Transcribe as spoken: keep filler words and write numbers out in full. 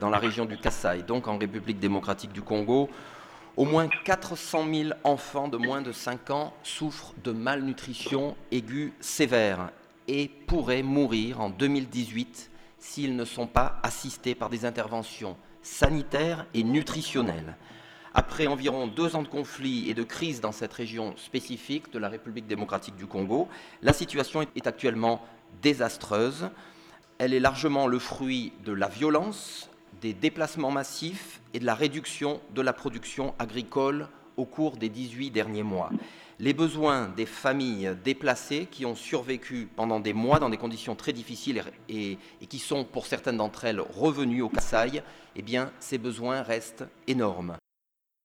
dans la région du Kasaï, donc en République démocratique du Congo, au moins quatre cent mille enfants de moins de cinq ans souffrent de malnutrition aiguë sévère et pourraient mourir en deux mille dix-huit s'ils ne sont pas assistés par des interventions sanitaires et nutritionnelles. Après environ deux ans de conflit et de crise dans cette région spécifique de la République démocratique du Congo, la situation est actuellement désastreuse. Elle est largement le fruit de la violence, des déplacements massifs et de la réduction de la production agricole au cours des dix-huit derniers mois. Les besoins des familles déplacées qui ont survécu pendant des mois dans des conditions très difficiles et, et qui sont pour certaines d'entre elles revenues au Kasaï, eh bien, ces besoins restent énormes.